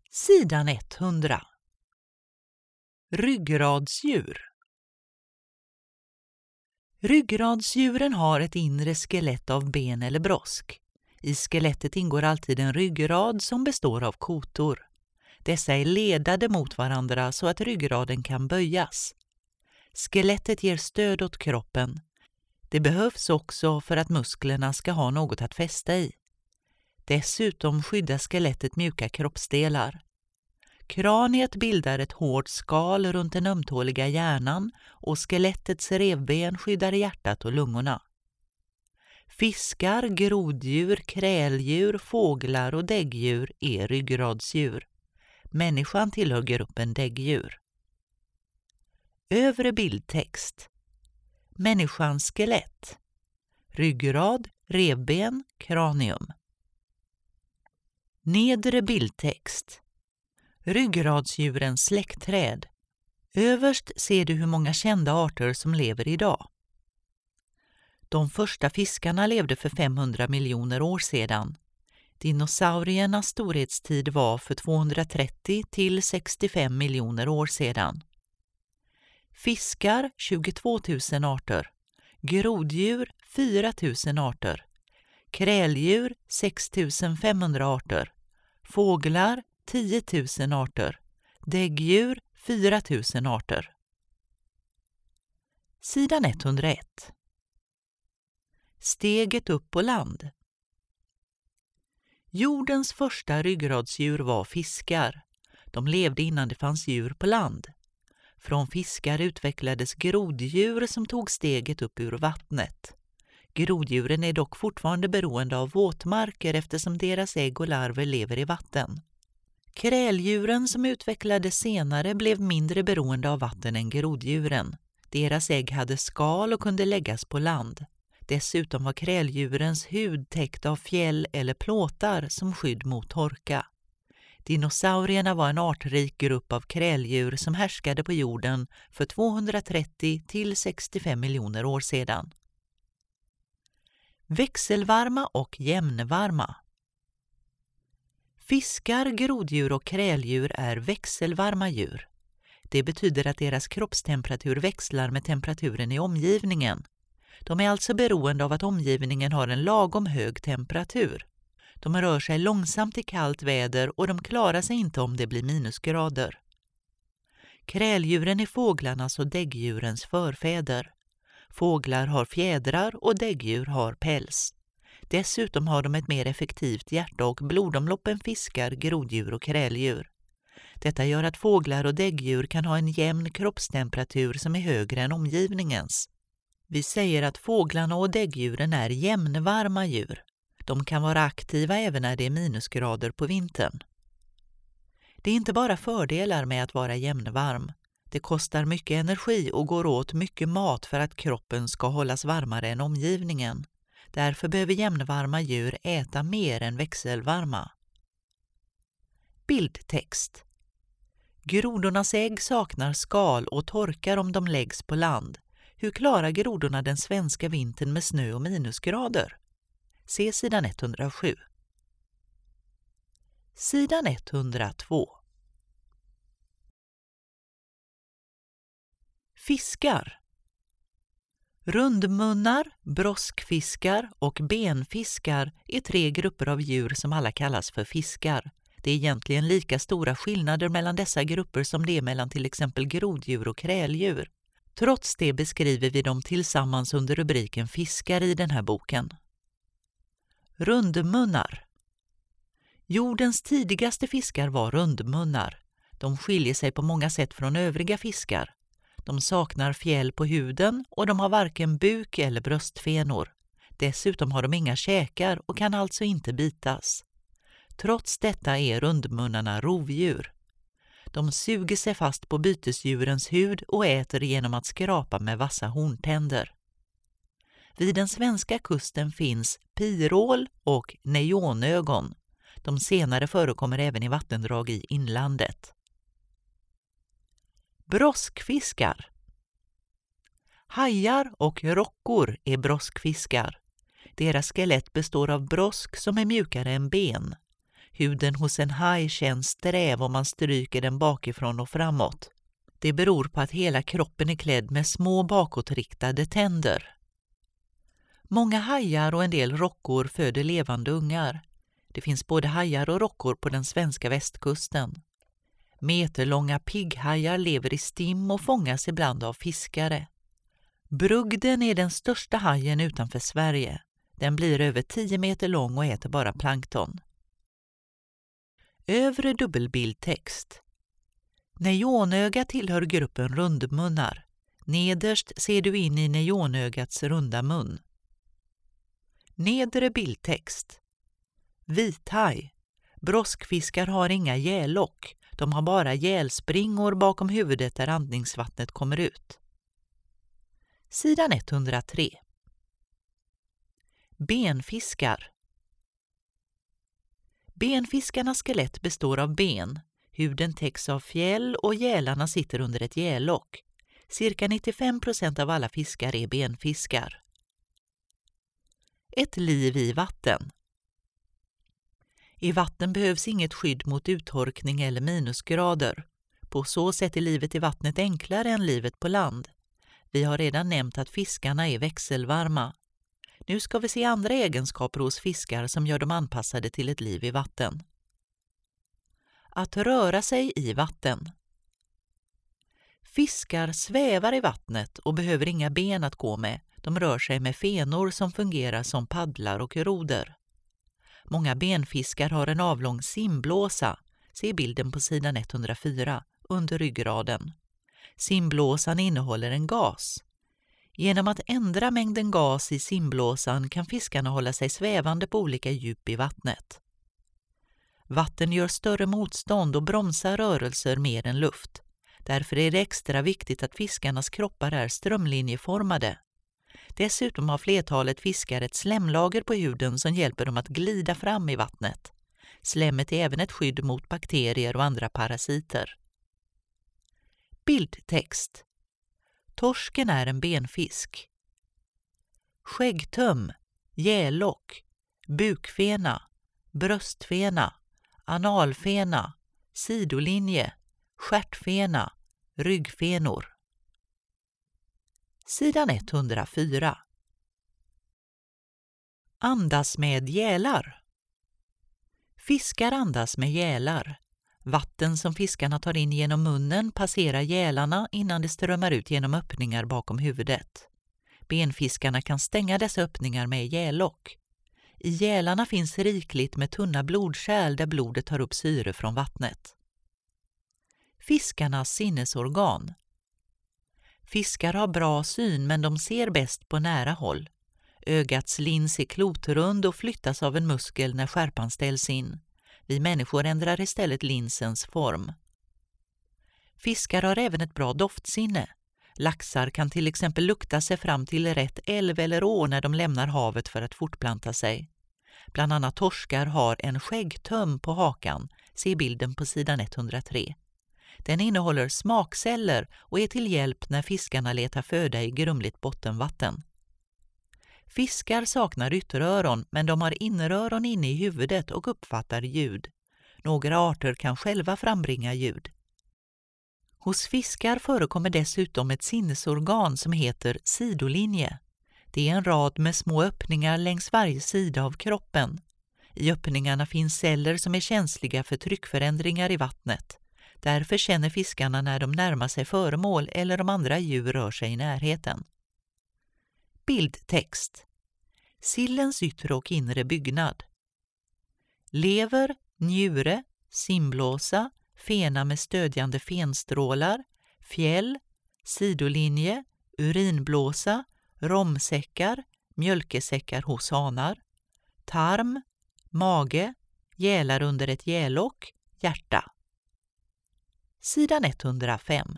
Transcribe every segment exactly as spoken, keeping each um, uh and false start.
Sidan etthundra. Ryggradsdjur. Ryggradsdjuren har ett inre skelett av ben eller brosk. I skelettet ingår alltid en ryggrad som består av kotor. Dessa är ledade mot varandra så att ryggraden kan böjas. Skelettet ger stöd åt kroppen. Det behövs också för att musklerna ska ha något att fästa i. Dessutom skyddar skelettet mjuka kroppsdelar. Kraniet bildar ett hårt skal runt den ömtåliga hjärnan och skelettets revben skyddar hjärtat och lungorna. Fiskar, groddjur, kräldjur, fåglar och däggdjur är ryggradsdjur. Människan tillhör gruppen däggdjur. Övre bildtext. Människans skelett. Ryggrad, revben, kranium. Nedre bildtext. Ryggradsdjurens släktträd. Överst ser du hur många kända arter som lever idag. De första fiskarna levde för femhundra miljoner år sedan. Dinosauriernas storhetstid var för tvåhundratrettio till sextiofem miljoner år sedan. Fiskar tjugotvå tusen arter. Groddjur fyra tusen arter. Kräldjur sex tusen femhundra arter. Fåglar tio tusen arter. Däggdjur fyra tusen arter. Sidan etthundraett. Steget upp på land. Jordens första ryggradsdjur var fiskar. De levde innan det fanns djur på land. Från fiskar utvecklades groddjur som tog steget upp ur vattnet. Groddjuren är dock fortfarande beroende av våtmarker eftersom deras ägg och larver lever i vatten. Kräldjuren som utvecklades senare blev mindre beroende av vatten än groddjuren. Deras ägg hade skal och kunde läggas på land. Dessutom var kräldjurens hud täckt av fjäll eller plåtar som skydd mot torka. Dinosaurierna var en artrik grupp av kräldjur som härskade på jorden för tvåhundratrettio till sextiofem miljoner år sedan. Växelvarma och jämnvarma. Fiskar, groddjur och kräldjur är växelvarma djur. Det betyder att deras kroppstemperatur växlar med temperaturen i omgivningen. De är alltså beroende av att omgivningen har en lagom hög temperatur. De rör sig långsamt i kallt väder och de klarar sig inte om det blir minusgrader. Kräldjuren är fåglarnas och däggdjurens förfäder. Fåglar har fjädrar och däggdjur har päls. Dessutom har de ett mer effektivt hjärta och blodomlopp än fiskar, groddjur och kräldjur. Detta gör att fåglar och däggdjur kan ha en jämn kroppstemperatur som är högre än omgivningens. Vi säger att fåglarna och däggdjuren är jämnvarma djur. De kan vara aktiva även när det är minusgrader på vintern. Det är inte bara fördelar med att vara jämnvarm. Det kostar mycket energi och går åt mycket mat för att kroppen ska hållas varmare än omgivningen. Därför behöver jämnvarma djur äta mer än växelvarma. Bildtext. Grodornas ägg saknar skal och torkar om de läggs på land. Hur klarar grodorna den svenska vintern med snö och minusgrader? Se sidan etthundrasju. Sidan etthundratvå. Fiskar. Rundmunnar, broskfiskar och benfiskar är tre grupper av djur som alla kallas för fiskar. Det är egentligen lika stora skillnader mellan dessa grupper som det är mellan till exempel groddjur och kräldjur. Trots det beskriver vi dem tillsammans under rubriken fiskar i den här boken. Rundmunnar. Jordens tidigaste fiskar var rundmunnar. De skiljer sig på många sätt från övriga fiskar. De saknar fjäll på huden och de har varken buk eller bröstfenor. Dessutom har de inga käkar och kan alltså inte bitas. Trots detta är rundmunnarna rovdjur. De suger sig fast på bytesdjurens hud och äter genom att skrapa med vassa horntänder. Vid den svenska kusten finns pirål och neonögon. De senare förekommer även i vattendrag i inlandet. Broskfiskar. Hajar och rockor är broskfiskar. Deras skelett består av brosk som är mjukare än ben. Huden hos en haj känns sträv om man stryker den bakifrån och framåt. Det beror på att hela kroppen är klädd med små bakåtriktade tänder. Många hajar och en del rockor föder levande ungar. Det finns både hajar och rockor på den svenska västkusten. Meterlånga pigghajar lever i stim och fångas ibland av fiskare. Brugden är den största hajen utanför Sverige. Den blir över tio meter lång och äter bara plankton. Övre dubbelbildtext. Neonöga tillhör gruppen rundmunnar. Nederst ser du in i neonögats runda mun. Nedre bildtext. Vithaj. Broskfiskar har inga gällock. De har bara gälspringor bakom huvudet där andningsvattnet kommer ut. Sidan etthundratre. Benfiskar. Benfiskarnas skelett består av ben. Huden täcks av fjäll och gälarna sitter under ett gällock. Cirka nittiofem procent av alla fiskar är benfiskar. Ett liv i vatten. I vatten behövs inget skydd mot uttorkning eller minusgrader. På så sätt är livet i vattnet enklare än livet på land. Vi har redan nämnt att fiskarna är växelvarma. Nu ska vi se andra egenskaper hos fiskar som gör dem anpassade till ett liv i vatten. Att röra sig i vatten. Fiskar svävar i vattnet och behöver inga ben att gå med. De rör sig med fenor som fungerar som paddlar och roder. Många benfiskar har en avlång simblåsa. Se bilden på sidan etthundrafyra, under ryggraden. Simblåsan innehåller en gas. Genom att ändra mängden gas i simblåsan kan fiskarna hålla sig svävande på olika djup i vattnet. Vatten gör större motstånd och bromsar rörelser mer än luft. Därför är det extra viktigt att fiskarnas kroppar är strömlinjeformade. Dessutom har flertalet fiskar ett slemlager på huden som hjälper dem att glida fram i vattnet. Slemmet är även ett skydd mot bakterier och andra parasiter. Bildtext. Torsken är en benfisk. Skäggtöm, gällock, bukfena, bröstfena, analfena, sidolinje, stjärtfena, ryggfenor. Sidan etthundrafyra. Andas med gälar. Fiskar andas med gälar. Vatten som fiskarna tar in genom munnen passerar gälarna innan det strömmar ut genom öppningar bakom huvudet. Benfiskarna kan stänga dessa öppningar med gällock. I gälarna finns rikligt med tunna blodkärl där blodet tar upp syre från vattnet. Fiskarnas sinnesorgan. Fiskar har bra syn men de ser bäst på nära håll. Ögats lins är klotrund och flyttas av en muskel när skärpan ställs in. Vi människor ändrar istället linsens form. Fiskar har även ett bra doftsinne. Laxar kan till exempel lukta sig fram till rätt älv eller å när de lämnar havet för att fortplanta sig. Bland annat torskar har en skäggtöm på hakan. Se bilden på sidan etthundratre. Den innehåller smakceller och är till hjälp när fiskarna letar föda i grumligt bottenvatten. Fiskar saknar ytteröron men de har inneröron inne i huvudet och uppfattar ljud. Några arter kan själva frambringa ljud. Hos fiskar förekommer dessutom ett sinnesorgan som heter sidolinje. Det är en rad med små öppningar längs varje sida av kroppen. I öppningarna finns celler som är känsliga för tryckförändringar i vattnet. Därför känner fiskarna när de närmar sig föremål eller om andra djur rör sig i närheten. Bildtext. Sillens yttre och inre byggnad. Lever, njure, simblåsa, fena med stödjande fenstrålar, fjäll, sidolinje, urinblåsa, romsäckar, mjölkesäckar hos hanar, tarm, mage, gälar under ett gällock, hjärta. Sidan etthundrafem.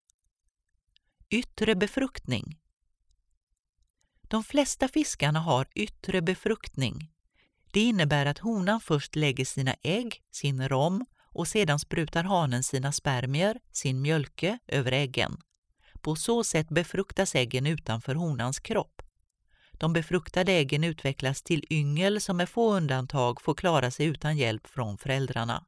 Yttre befruktning. De flesta fiskarna har yttre befruktning. Det innebär att honan först lägger sina ägg, sin rom, och sedan sprutar hanen sina spermier, sin mjölke, över äggen. På så sätt befruktas äggen utanför honans kropp. De befruktade äggen utvecklas till yngel som med få undantag får klara sig utan hjälp från föräldrarna.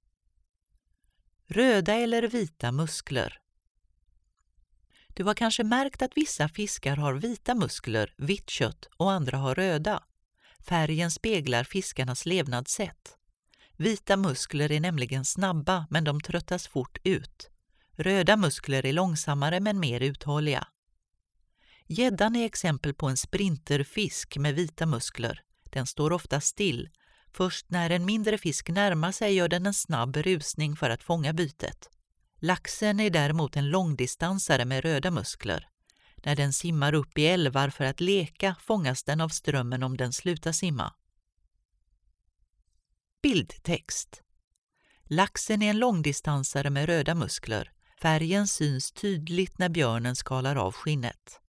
Röda eller vita muskler. Du har kanske märkt att vissa fiskar har vita muskler, vitt kött och andra har röda. Färgen speglar fiskarnas levnadssätt. Vita muskler är nämligen snabba men de tröttas fort ut. Röda muskler är långsammare men mer uthålliga. Gäddan är exempel på en sprinterfisk med vita muskler. Den står ofta still. Först när en mindre fisk närmar sig gör den en snabb rusning för att fånga bytet. Laxen är däremot en långdistansare med röda muskler. När den simmar upp i älvar för att leka fångas den av strömmen om den slutar simma. Bildtext. Laxen är en långdistansare med röda muskler. Färgen syns tydligt när björnen skalar av skinnet.